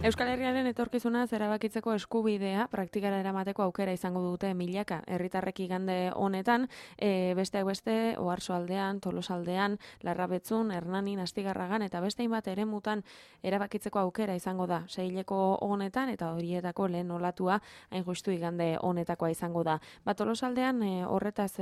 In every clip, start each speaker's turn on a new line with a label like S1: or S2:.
S1: Euskal Herriaren etorkizuna erabakitzeko eskubidea praktikara eramateko aukera izango dute milaka herritarrek igande honetan, besteak beste Oarsoaldean, Tolosaldean, Larrabetzun, Hernanin, Astigarragan eta beste hainbat eremutan erabakitzeko aukera izango da. Seileko honetan eta horietako lehen olatua hain justu igande honetakoa izango da. Tolosaldean horretaz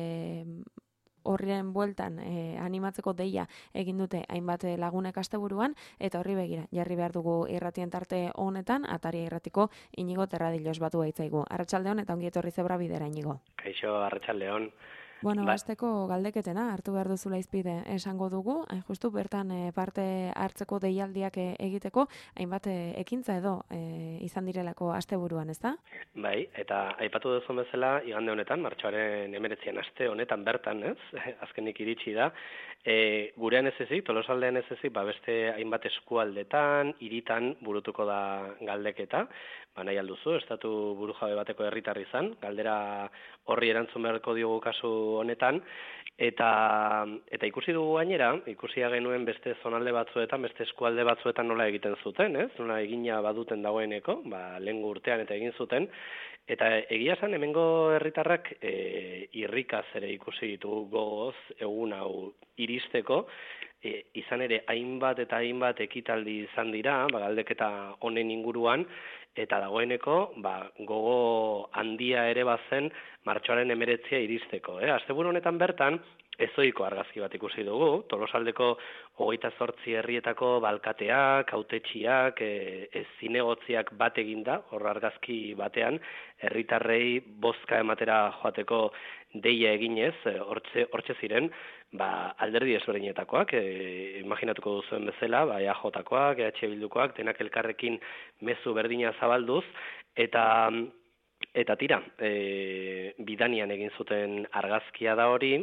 S1: horrien bueltan animatzeko deia egin dute hainbat lagunek asteburuan, eta horri begira jarri behar dugu irratien tarte honetan, Ataria irratiko Inigo Terradilos batu gaitzaigu. Arratsaldeon eta ongi etorri Zebra Bidera, Inigo.
S2: Kaixo, arratsaldeon.
S1: Bueno, hasteko galdeketena hartu behar duzula izpide esango dugu, hain justu bertan parte hartzeko deialdiak egiteko, hainbat ekintza edo izan direlako asteburuan, ezta?
S2: Bai, eta aipatu duzun bezala, igande honetan, martxoaren 19 aste honetan bertan, ez? Azkenik iritsi da. Gurean ez ezik, Tolosaldean ez ezik, beste hainbat eskualdetan, hiritan burutuko da galdeketa. Nahi alduzu, estatu burujabe bateko herritar izan, galdera horri erantzun beharko diogu kasu honetan, eta ikusi dugu gainera, ikusia genuen beste zonalde batzuetan, beste eskualde batzuetan nola egiten zuten, ez? Nola egina baduten dagoeneko, lehengo urtean eta egin zuten, eta egia esan hemengo herritarrak irrikaz ere ikusi ditu gogoz egun hau iristeko, izan ere hainbat eta hainbat ekitaldi izan dira, galdeketa honen inguruan, eta dagoeneko gogo handia ere bazen martxoaren 19 iristeko. Asteburu honetan bertan, ezohiko argazki bat ikusi dugu, Tolosaldeko 28 herrietako balkateak, hautetsiak, zinegotziak bat eginda, hor argazki batean, herritarrei bozka ematera joateko deia eginez, hortxe ziren, alderdi ezberdinetakoak, imaginatuko duzuen bezala, EAJ-koak, EH Bildukoak, denak elkarrekin mezu berdina zabalduz, eta tira, bidanian egin zuten argazkia da hori,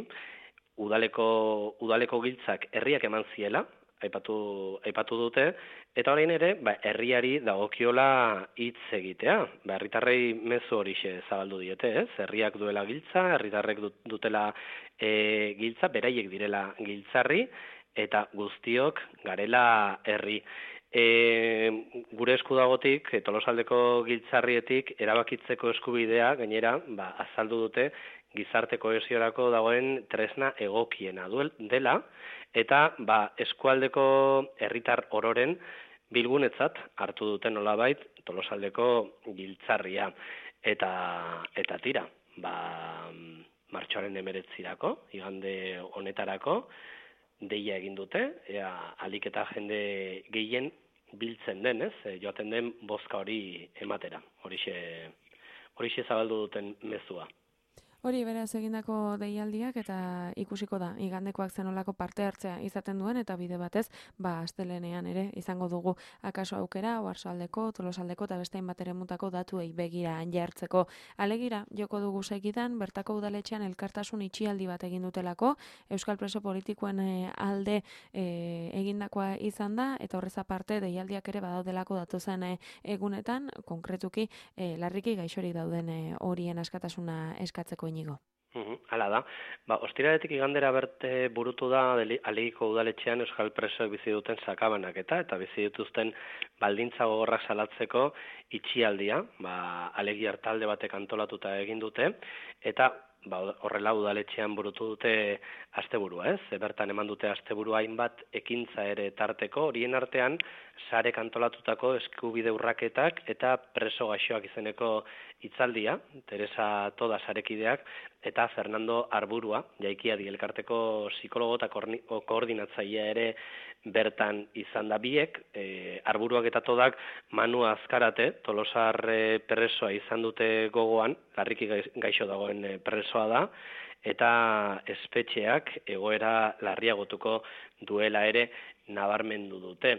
S2: udaleko giltzak herriak eman ziela, aipatu dute, eta orain ere, herriari dagokiola hitz egitea. Herritarrei mezu horixe zabaldu diete, ez? Herriak duela giltza, herritarrek dutela giltza, beraiek direla giltzarri, eta guztiok garela herri. Gure esku dagotik, Tolosaldeko giltzarrietik, erabakitzeko eskubidea, gainera, azaldu dute, gizarte kohesiorako dagoen tresna egokiena dela, eta eskualdeko herritar ororen bilgunetzat hartu duten nolabait Tolosaldeko giltzarria. Eta tira, martxoaren 19irako, igande honetarako, deia egin dute, alik eta jende gehien biltzen denez, joaten den bozka hori ematera. Horixe zabaldu duten mezua.
S1: Hori beraz egindako deialdiak eta ikusiko da igandekoak zenolako parte hartzea izaten duen eta bide batez, astelenean ere izango dugu akaso aukera Oarsoaldeko, Tolosaldeko eta beste hainbat eremutako datuei begira jartzeko. Alegira joko dugu segidan bertako udaletxean elkartasun itxialdi bat egin dutelako, euskal preso politikoen alde egindakoa izan da eta horrez aparte deialdiak ere badaudelako datozen egunetan, konkretuki larriki gaixorik dauden horien askatasuna eskatzeko. Inigo.
S2: Hala da. Ostiraletik igandera berte burutu da Alegiko udaletxean euskal presoek bizi duten sakabanaketa eta bizi dituzten baldintza gogorrak salatzeko itxialdia, Alegi hartalde batek antolatuta egin dute, eta horrela udaletxean burutu dute asteburua, ez? Bertan eman dute asteburua hainbat ekintza ere tarteko, horien artean sarek antolatutako eskubide urraketak eta preso gaixoak izeneko hitzaldia, Teresa Toda sarekideak, eta Fernando Arburua, Jaikiadi elkarteko psikologo eta koordinatzailea ere bertan izan da biek, Arburuak eta Todak Manu Azkarate, Tolosar presoa izan dute gogoan, larriki gaixo dagoen presoa da, eta espetxeak egoera larriagotuko duela ere nabarmendu dute.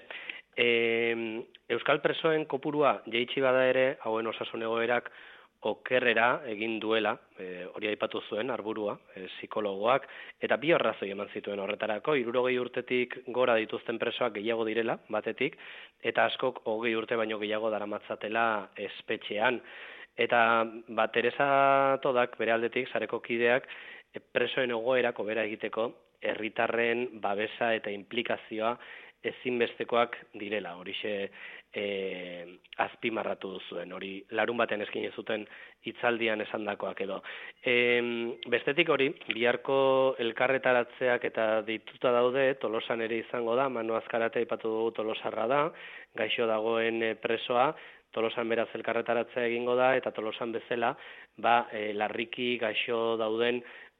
S2: Euskal presoen kopurua jaitsi bada ere, hauen osasun egoerak okerrera egin duela, hori aipatu zuen Arburua, psikologoak, eta bi arrazoi eman zituen horretarako, 60 urtetik gora dituzten presoak gehiago direla, batetik, eta askok 20 urte baino gehiago daramatzatela espetxean. Eta Teresa Todak bere aldetik, sareko kideak, presoen egoerak hobera egiteko, herritarren babesa eta implikazioa ezinbestekoak direla, horixe azpimarratu duzuen, hori larun baten eskin zuten hitzaldian esandakoak edo. Bestetik hori, biharko elkarretaratzeak eta dituta daude, Tolosan ere izango da, Manu Azkarate aipatu dugu Tolosarra da, gaixo dagoen presoa, Tolosan beraz elkarretaratzea egingo da, eta Tolosan bezala, larriki gaixo dauden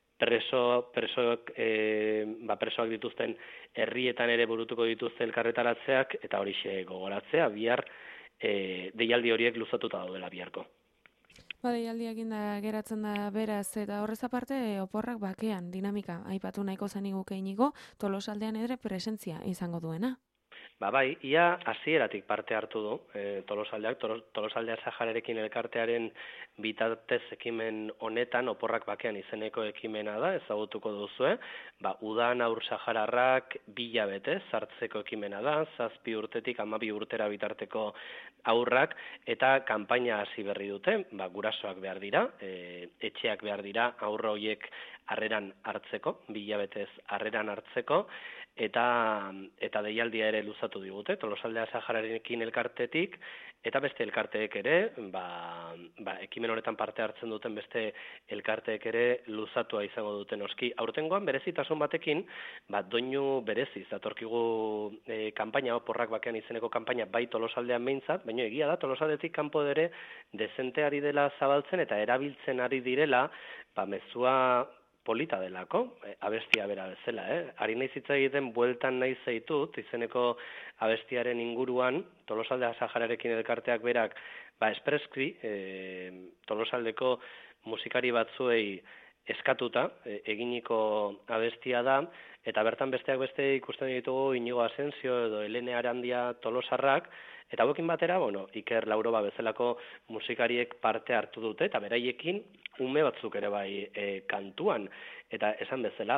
S2: presoak dituzten herrietan ere burutuko dituzte elkarretaratzeak, eta horixe gogoratzea, bihar deialdi horiek luzatuta daudela biharko.
S1: Deialdia eginda geratzen da beraz, eta horrez aparte oporrak bakean, dinamika, aipatu nahiko zaniguke Inigo, Tolosaldean ere presentzia izango duena.
S2: Bai, ia hasieratik parte hartu du Tolosaldeak, Tolosaldea Sahararekin elkartearen bitartez ekimen honetan, oporrak bakean izeneko ekimena da, ezagutuko duzue, udan haur sahararrak 2 hilabete sartzeko ekimena da, 7 urtetik 12 urtera bitarteko haurrak, eta kanpaina hasi berri dute, gurasoak behar dira, etxeak behar dira, haurra horiek harreran hartzeko, 2 hilabetez harreran hartzeko, eta deialdia ere luzatu digute, Tolosaldea Sahararekin elkartetik, eta beste elkarteek ere, ekimen honetan parte hartzen duten beste elkarteek ere luzatua izango duten oski. Aurtengoan berezitasun batekin, doinu bereziz, datorkigu kanpaina, oporrak bakean izeneko kanpaina, bai Tolosaldean behintzat, baina egia da, Tolosaldetik kanpo ere dezente ari dela zabaltzen eta erabiltzen ari direla, mezua polita delako, abestia bera bezala, Ari naiz hitz egiten bueltan naiz zaitut, izeneko abestiaren inguruan, Tolosaldea Sahararekin elkarteak berak, espreski, Tolosaldeko musikari batzuei eskatuta, eginiko abestia da, eta bertan besteak beste ikusten ditugu Inigo Asensio edo Helene Arandia Tolosarrak, eta hauekin batera, Iker Lauroba bezalako musikariek parte hartu dute, eta beraiekin ume batzuk ere bai kantuan, eta esan bezala,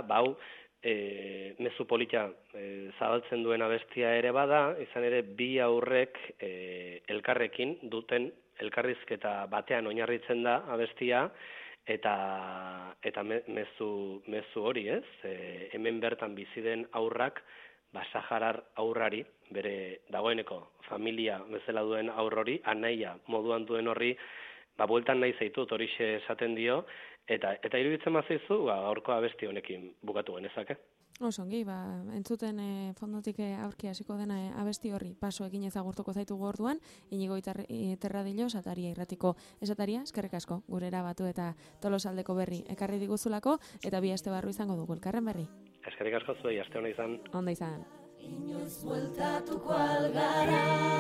S2: mezu polita zabaltzen duen abestia ere bada, izan ere 2 haurrek elkarrekin duten elkarrizketa batean oinarritzen da abestia, eta mezu hori, hemen bertan bizi den haurrak, Saharar haurrari, bere dagoeneko familia bezala duen haurrori, anaia moduan duen horri, bueltan nahi zaitut horixe esaten dio, eta iruditzen bazaizu, gaurko abesti honekin bukatu genezake.
S1: Osongi, entzuten fondotik aurki hasiko dena abesti horri paso egin ezagurtuko zaitugu orduan, Inigo Terradillo, Sataria irratiko esataria, eskerrik asko, gurera batu eta Tolosaldeko berri ekarri diguzulako, eta 2 aste barru izango dugu elkarren berri.
S2: Eskerrik asko zuei, aste hona izan.
S1: Onda izan.
S3: Inoiz bueltatuko algara.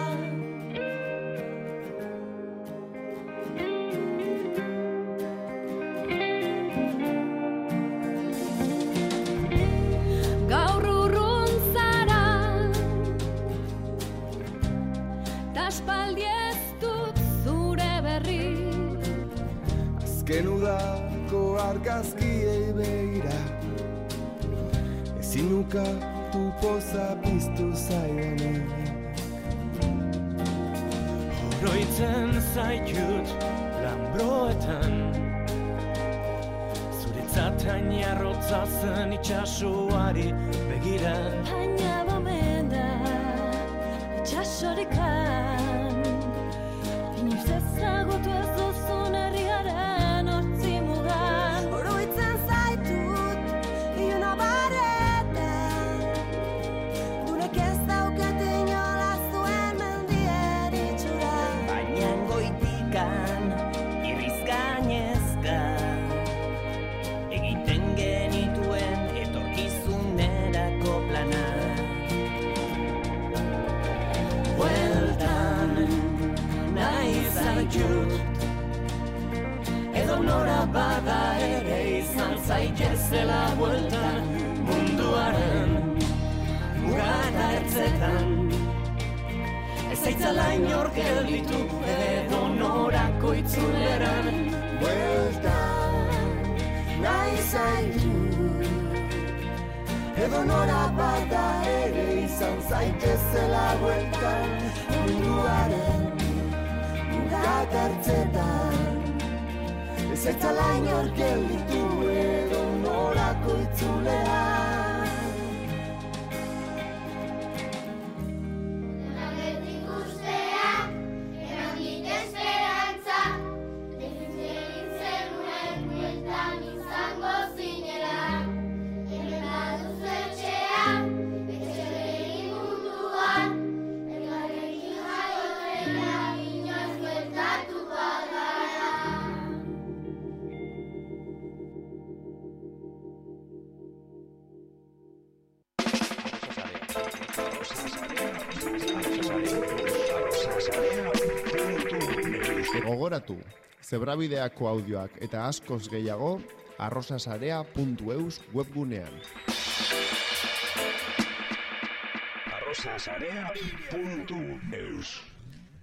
S3: Gaur urrun zara, taspaldi ez dut zure berri.
S4: Azken udako argazkiei begira, ezinuka tu poza piztu zaidanik.
S5: Oroitzen zaitut lanbroetan, zuretzat hainarrotza zen itxasoari begira.
S3: Baina bamen da itxasorikan, inoiz ezagutu ez duzun herriaren hortzi mugan. Oroitzen zaitut iluna baretan, gunek ez daukate inola zuen mendien itxura.
S5: Baina goitikan irriz gainezka, egiten genituen etorkizunerako planak. Bueltan nahi zaitut, edo nora bada ere izan zaitezela bueltan, munduaren mugata ertzetan. Ez zaitzala inor gelditu edo norako itzuleran.
S4: Bueltan nahi zaitut, edo nora bada ere izan zaitezela bueltan, munduaren mugak hartzetan. Ez zaitzala inor gelditu edo norako itzulean.
S6: Gogoratu, zebrabideako audioak eta askoz gehiago arrosasarea.eus webgunean.
S7: arrosasarea.eus